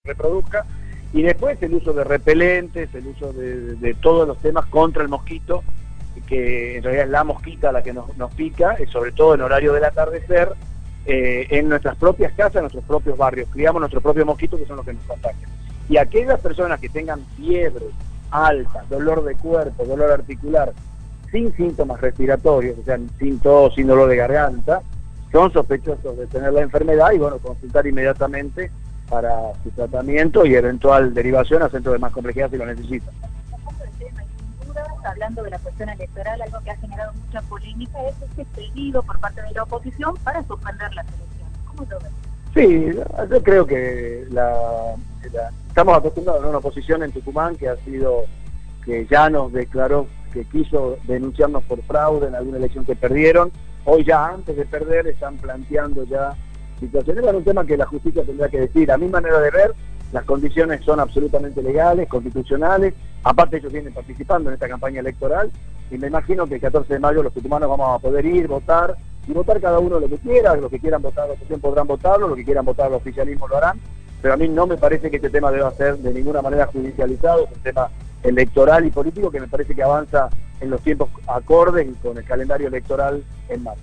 reproduzca. Y después el uso de repelentes, el uso de todos los temas contra el mosquito, que en realidad es la mosquita la que nos pica, sobre todo en horario del atardecer, en nuestras propias casas, en nuestros propios barrios. Criamos nuestros propios mosquitos, que son los que nos contagian. Y aquellas personas que tengan fiebre alta, dolor de cuerpo, dolor articular, sin síntomas respiratorios, o sea, sin tos, sin dolor de garganta, son sospechosos de tener la enfermedad y, bueno, consultar inmediatamente para su tratamiento y eventual derivación a centros de más complejidad si lo necesitan. Hablando de la cuestión electoral, algo que ha generado mucha polémica es este pedido por parte de la oposición para suspender las elecciones. ¿Cómo lo ves? Sí, yo creo que estamos acostumbrados a una oposición en Tucumán que ya nos declaró que quiso denunciarnos por fraude en alguna elección que perdieron. Hoy ya antes de perder están planteando ya situaciones. Es un tema que la justicia tendrá que decir. A mi manera de ver, las condiciones son absolutamente legales, constitucionales. Aparte ellos vienen participando en esta campaña electoral y me imagino que el 14 de mayo los tucumanos vamos a poder ir, votar, y votar cada uno lo que quiera. Los que quieran votar la oposición podrán votarlo, los que quieran votar el oficialismo lo harán, pero a mí no me parece que este tema deba ser de ninguna manera judicializado. Es un tema electoral y político que me parece que avanza en los tiempos acordes y con el calendario electoral en marzo.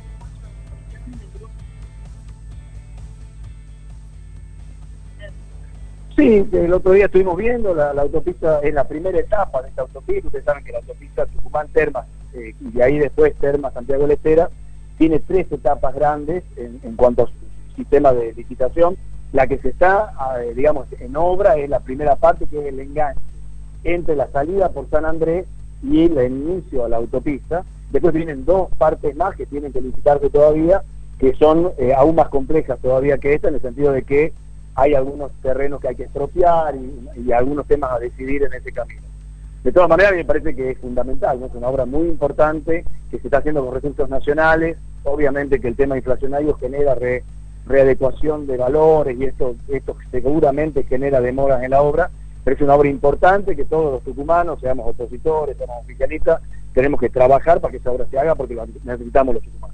Sí, el otro día estuvimos viendo, la autopista es la primera etapa de esta autopista. Ustedes saben que la autopista Tucumán-Termas y de ahí después Termas-Santiago del Estero tiene 3 etapas grandes en cuanto a su sistema de licitación. La que se está, digamos, en obra es la primera parte, que es el enganche entre la salida por San Andrés y el inicio a la autopista. Después vienen 2 partes más que tienen que licitarse todavía, que son aún más complejas todavía que esta, en el sentido de que hay algunos terrenos que hay que expropiar y algunos temas a decidir en ese camino. De todas maneras, me parece que es fundamental, ¿no? Es una obra muy importante que se está haciendo con recursos nacionales. Obviamente que el tema inflacionario genera readecuación de valores y esto seguramente genera demoras en la obra, pero es una obra importante que todos los tucumanos, seamos opositores, seamos oficialistas, tenemos que trabajar para que esa obra se haga porque la necesitamos los tucumanos.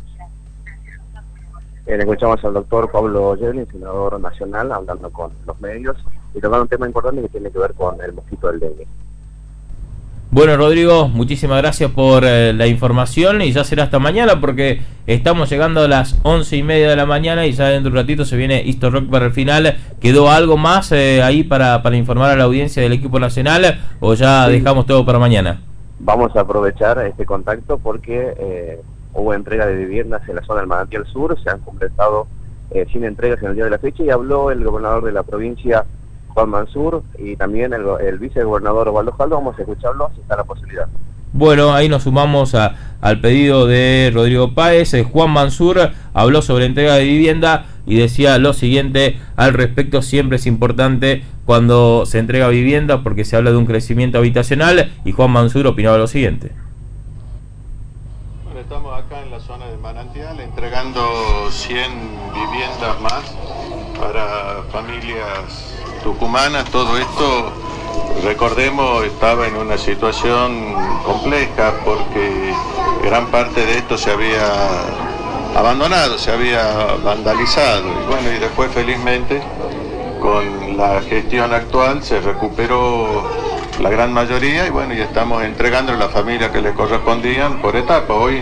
Le escuchamos al doctor Pablo Yedlin, senador nacional, hablando con los medios y tocando un tema importante que tiene que ver con el mosquito del dengue. Bueno, Rodrigo, muchísimas gracias por la información y ya será hasta mañana porque estamos llegando a las 11:30 de la mañana y ya dentro de un ratito se viene Histo Rock para el final. ¿Quedó algo más ahí para informar a la audiencia del equipo nacional o ya dejamos todo para mañana? Vamos a aprovechar este contacto porque hubo entrega de viviendas en la zona del Manantial Sur, se han completado 100 entregas en el día de la fecha y habló el gobernador de la provincia, Juan Mansur, y también el vicegobernador Osvaldo Jaldo. Vamos a escucharlo si está la posibilidad. Bueno, ahí nos sumamos al pedido de Rodrigo Páez. Juan Mansur habló sobre entrega de vivienda y decía lo siguiente al respecto: siempre es importante cuando se entrega vivienda porque se habla de un crecimiento habitacional, y Juan Mansur opinaba lo siguiente. Bueno, estamos acá en la zona de Manantial entregando 100 viviendas más para familias tucumanas. Todo esto, recordemos, estaba en una situación compleja porque gran parte de esto se había abandonado, se había vandalizado y bueno, y después felizmente con la gestión actual se recuperó la gran mayoría y bueno, y estamos entregando a las familias que le correspondían por etapa. Hoy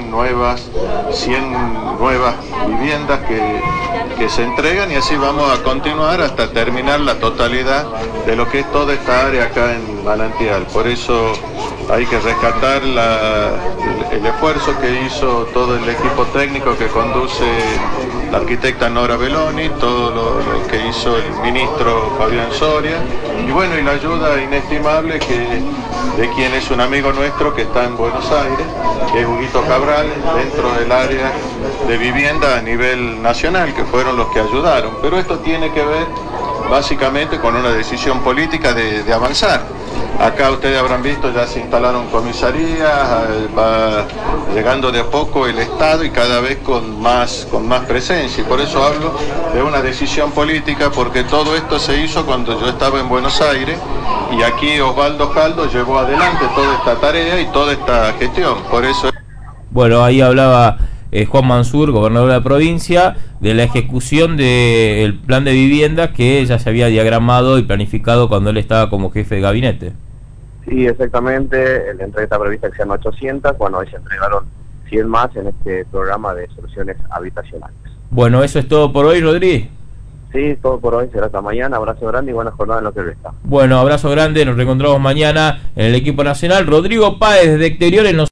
100 nuevas viviendas que se entregan y así vamos a continuar hasta terminar la totalidad de lo que es toda esta área acá en Manantial. Por eso hay que rescatar el esfuerzo que hizo todo el equipo técnico que conduce la arquitecta Nora Belloni, todo lo que hizo el ministro Fabián Soria y bueno, y la ayuda inestimable de quien es un amigo nuestro que está en Buenos Aires, que es Huguito Cabral, dentro del área de vivienda a nivel nacional, que fueron los que ayudaron. Pero esto tiene que ver básicamente con una decisión política de avanzar. Acá ustedes habrán visto, ya se instalaron comisarías, va llegando de a poco el Estado y cada vez con más presencia. Y por eso hablo de una decisión política, porque todo esto se hizo cuando yo estaba en Buenos Aires y aquí Osvaldo Jaldo llevó adelante toda esta tarea y toda esta gestión. Por eso. Bueno, ahí hablaba Juan Mansur, gobernador de la provincia, de la ejecución del plan de vivienda que ya se había diagramado y planificado cuando él estaba como jefe de gabinete. Sí, exactamente, la entrega está prevista que sean 800, bueno, hoy se entregaron 100 más en este programa de soluciones habitacionales. Bueno, eso es todo por hoy, Rodríguez. Sí, todo por hoy, será hasta mañana, abrazo grande y buena jornada en lo que resta. Bueno, abrazo grande, nos reencontramos mañana en el equipo nacional. Rodrigo Páez, de Exteriores, nos